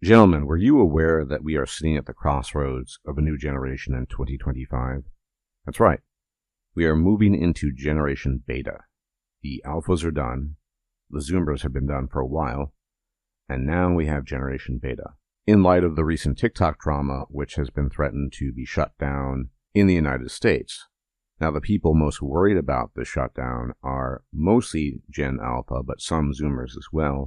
Gentlemen, were you aware that we are sitting at the crossroads of a new generation in 2025? That's right. We are moving into Generation Beta. The alphas are done, the Zoomers have been done for a while, and now we have Generation Beta. In light of the recent TikTok drama, which has been threatened to be shut down in the United States. Now, the people most worried about the shutdown are mostly Gen Alpha, but some Zoomers as well.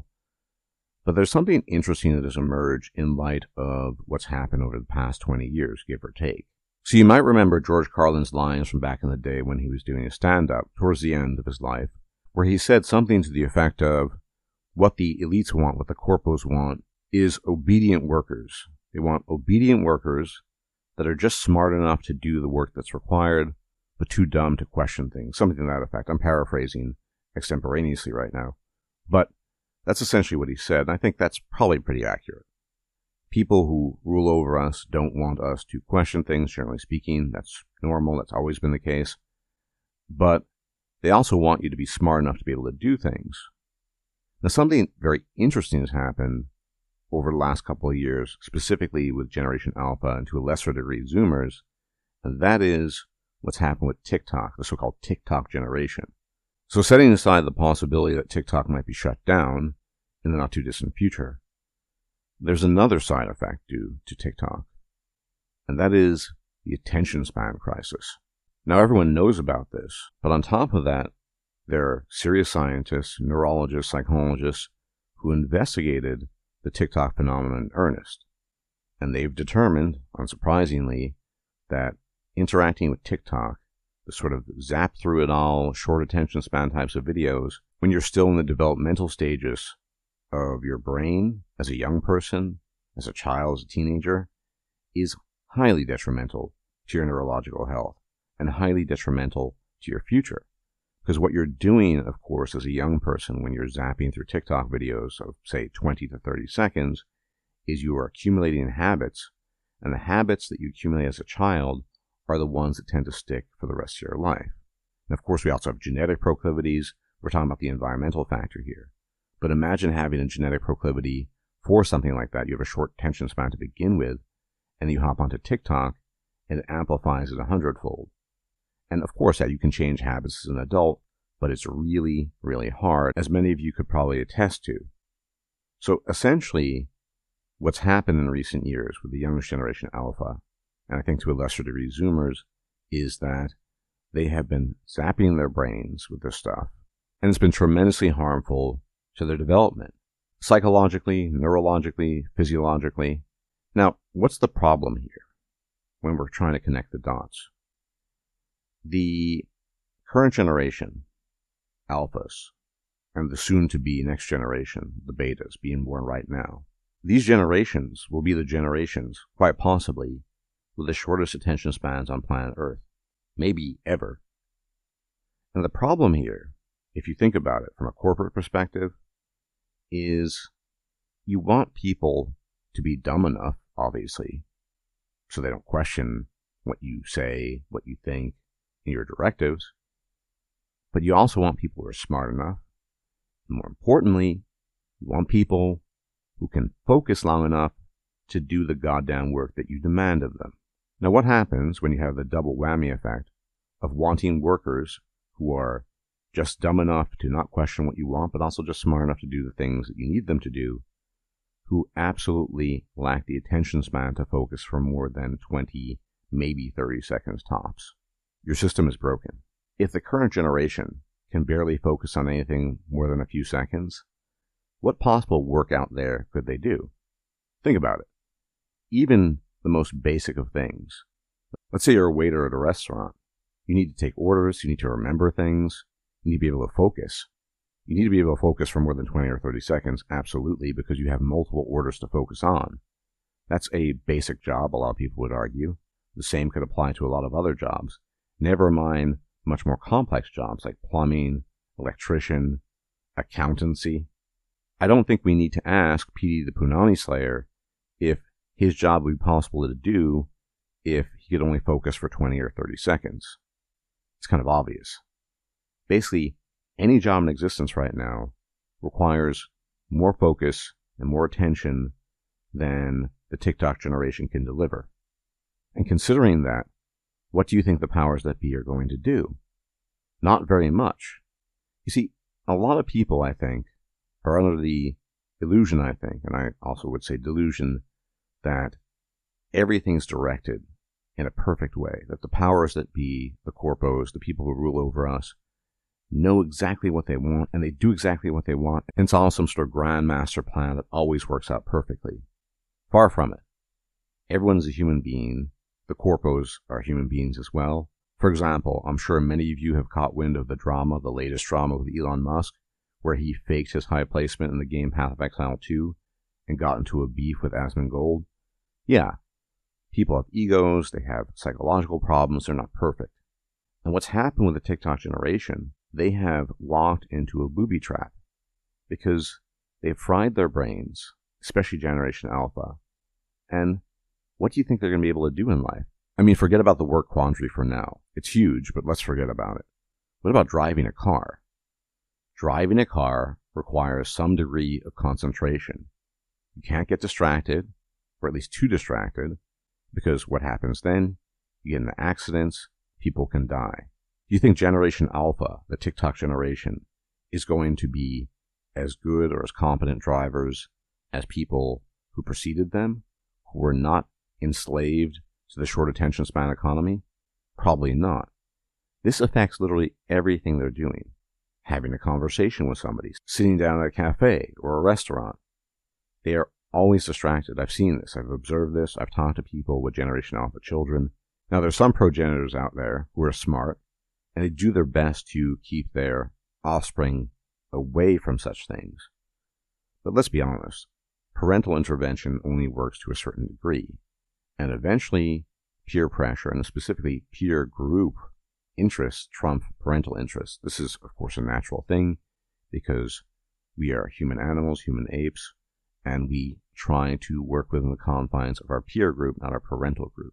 But there's something interesting that has emerged in light of what's happened over the past 20 years, give or take. So you might remember George Carlin's lines from back in the day when he was doing a stand-up towards the end of his life, where he said something to the effect of, what the elites want, what the corpos want, is obedient workers. They want obedient workers that are just smart enough to do the work that's required, but too dumb to question things. Something to that effect. I'm paraphrasing extemporaneously right now. But that's essentially what he said, and I think that's probably pretty accurate. People who rule over us don't want us to question things, generally speaking. That's normal. That's always been the case. But they also want you to be smart enough to be able to do things. Now, something very interesting has happened over the last couple of years, specifically with Generation Alpha and to a lesser degree Zoomers, and that is what's happened with TikTok, the so-called TikTok generation. So setting aside the possibility that TikTok might be shut down in the not-too-distant future, there's another side effect due to TikTok, and that is the attention span crisis. Now, everyone knows about this, but on top of that, there are serious scientists, neurologists, psychologists who investigated the TikTok phenomenon in earnest, and they've determined, unsurprisingly, that interacting with TikTok, the sort of zap through it all, short attention span types of videos, when you're still in the developmental stages of your brain as a young person, as a child, as a teenager, is highly detrimental to your neurological health and highly detrimental to your future. Because what you're doing, of course, as a young person when you're zapping through TikTok videos of, say, 20 to 30 seconds, is you are accumulating habits, and the habits that you accumulate as a child are the ones that tend to stick for the rest of your life. And of course, we also have genetic proclivities. We're talking about the environmental factor here. But imagine having a genetic proclivity for something like that. You have a short attention span to begin with, and you hop onto TikTok, and it amplifies it 100-fold. And of course, you can change habits as an adult, but it's really, really hard, as many of you could probably attest to. So essentially, what's happened in recent years with the youngest generation Alpha, and I think to a lesser degree Zoomers, is that they have been zapping their brains with this stuff, and it's been tremendously harmful to their development, psychologically, neurologically, physiologically. Now, what's the problem here when we're trying to connect the dots? The current generation, alphas, and the soon-to-be next generation, the betas, being born right now, these generations will be the generations, quite possibly, with the shortest attention spans on planet Earth, maybe ever. And the problem here, if you think about it from a corporate perspective, is you want people to be dumb enough, obviously, so they don't question what you say, what you think, and your directives. But you also want people who are smart enough. And more importantly, you want people who can focus long enough to do the goddamn work that you demand of them. Now, what happens when you have the double whammy effect of wanting workers who are just dumb enough to not question what you want, but also just smart enough to do the things that you need them to do, who absolutely lack the attention span to focus for more than 20, maybe 30 seconds tops? Your system is broken. If the current generation can barely focus on anything more than a few seconds, what possible work out there could they do? Think about it. Even the most basic of things. Let's say you're a waiter at a restaurant. You need to take orders, you need to remember things, you need to be able to focus. You need to be able to focus for more than 20 or 30 seconds, absolutely, because you have multiple orders to focus on. That's a basic job, a lot of people would argue. The same could apply to a lot of other jobs. Never mind much more complex jobs like plumbing, electrician, accountancy. I don't think we need to ask Petey the Punani Slayer if his job would be possible to do if he could only focus for 20 or 30 seconds. It's kind of obvious. Basically, any job in existence right now requires more focus and more attention than the TikTok generation can deliver. And considering that, what do you think the powers that be are going to do? Not very much. You see, a lot of people, I think, are under the illusion, I think, and I also would say delusion, that everything's directed in a perfect way, that the powers that be, the corpos, the people who rule over us, know exactly what they want, and they do exactly what they want, and it's all some sort of grand master plan that always works out perfectly. Far from it. Everyone's a human being. The corpos are human beings as well. For example, I'm sure many of you have caught wind of the drama, the latest drama with Elon Musk, where he faked his high placement in the game Path of Exile 2 and got into a beef with Asmongold. Yeah, people have egos, they have psychological problems, they're not perfect. And what's happened with the TikTok generation, they have walked into a booby trap because they've fried their brains, especially Generation Alpha. And what do you think they're going to be able to do in life? I mean, forget about the work quandary for now. It's huge, but let's forget about it. What about driving a car? Driving a car requires some degree of concentration. You can't get distracted, or at least too distracted, because what happens then? You get into accidents, people can die. Do you think Generation Alpha, the TikTok generation, is going to be as good or as competent drivers as people who preceded them, who were not enslaved to the short attention span economy? Probably not. This affects literally everything they're doing. Having a conversation with somebody, sitting down at a cafe or a restaurant. They are always distracted. I've seen this. I've observed this. I've talked to people with Generation Alpha children. Now, there's some progenitors out there who are smart, and they do their best to keep their offspring away from such things. But let's be honest. Parental intervention only works to a certain degree. And eventually, peer pressure, and specifically peer group interests, trump parental interests. This is, of course, a natural thing because we are human animals, human apes, and we try to work within the confines of our peer group, not our parental group.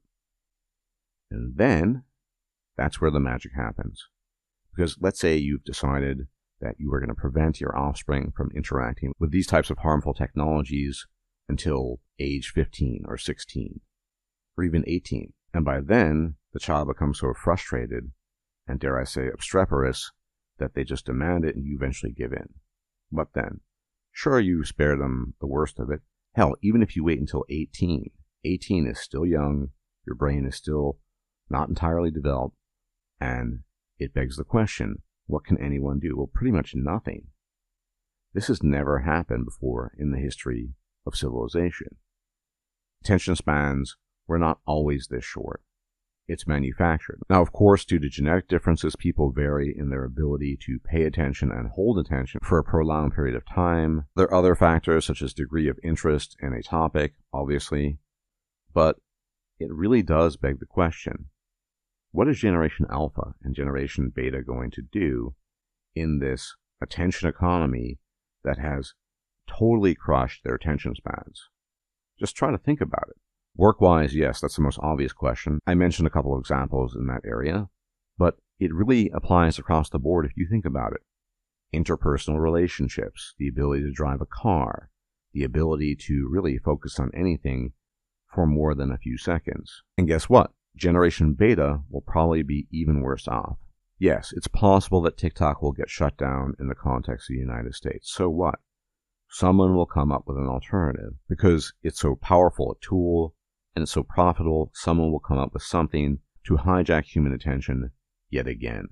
And then, that's where the magic happens. Because let's say you've decided that you are going to prevent your offspring from interacting with these types of harmful technologies until age 15 or 16, or even 18. And by then, the child becomes so frustrated and, dare I say, obstreperous that they just demand it and you eventually give in. What then? Sure, you spare them the worst of it. Hell, even if you wait until 18, 18 is still young, your brain is still not entirely developed, and it begs the question, what can anyone do? Well, pretty much nothing. This has never happened before in the history of civilization. Attention spans were not always this short. It's manufactured. Now, of course, due to genetic differences, people vary in their ability to pay attention and hold attention for a prolonged period of time. There are other factors, such as degree of interest in a topic, obviously. But it really does beg the question, what is Generation Alpha and Generation Beta going to do in this attention economy that has totally crushed their attention spans? Just try to think about it. Work-wise, yes, that's the most obvious question. I mentioned a couple of examples in that area, but it really applies across the board if you think about it. Interpersonal relationships, the ability to drive a car, the ability to really focus on anything for more than a few seconds. And guess what? Generation Beta will probably be even worse off. Yes, it's possible that TikTok will get shut down in the context of the United States. So what? Someone will come up with an alternative. Because it's so powerful a tool and it's so profitable, someone will come up with something to hijack human attention yet again.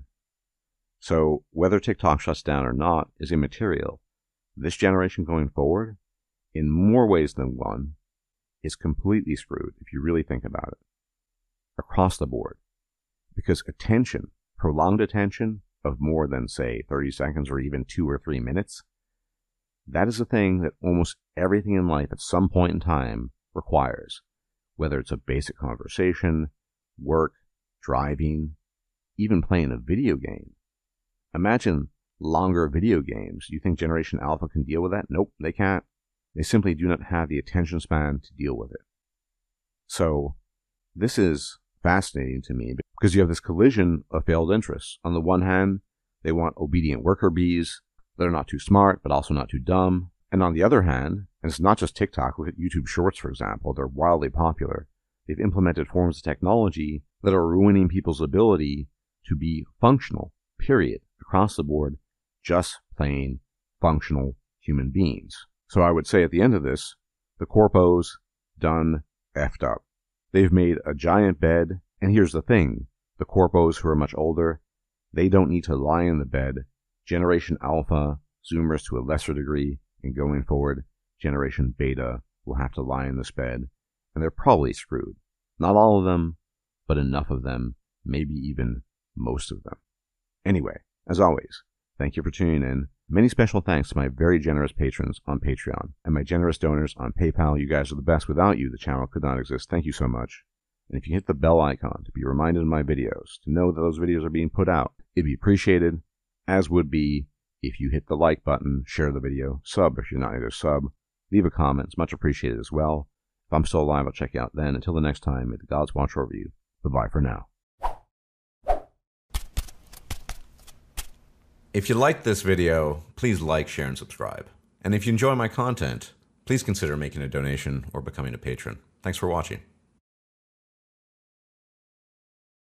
So whether TikTok shuts down or not is immaterial. This generation going forward, in more ways than one, is completely screwed if you really think about it. Across the board. Because attention, prolonged attention of more than, say, 30 seconds or even 2 or 3 minutes, that is a thing that almost everything in life at some point in time requires. Whether it's a basic conversation, work, driving, even playing a video game. Imagine longer video games. Do you think Generation Alpha can deal with that? Nope, they can't. They simply do not have the attention span to deal with it. So, this is fascinating to me because you have this collision of failed interests. On the one hand, they want obedient worker bees that are not too smart but also not too dumb. And on the other hand, And it's not just TikTok. Look at YouTube Shorts, for example. They're wildly popular. They've implemented forms of technology that are ruining people's ability to be functional, period, across the board, just plain functional human beings. So I would say at the end of this, the corpos done effed up. They've made a giant bed, and here's the thing. The corpos who are much older, they don't need to lie in the bed. Generation Alpha, Zoomers to a lesser degree, and going forward, Generation Beta will have to lie in this bed, and they're probably screwed. Not all of them, but enough of them, maybe even most of them. Anyway, as always, thank you for tuning in. Many special thanks to my very generous patrons on Patreon and my generous donors on PayPal. You guys are the best. Without you, the channel could not exist. Thank you so much. And if you hit the bell icon to be reminded of my videos, to know that those videos are being put out, it'd be appreciated, as would be if you hit the like button, share the video, sub if you're not yet a sub, leave a comment. It's much appreciated as well. If I'm still alive, I'll check you out then. Until the next time, may the gods watch over you. Bye-bye for now. If you liked this video, please like, share, and subscribe. And if you enjoy my content, please consider making a donation or becoming a patron. Thanks for watching.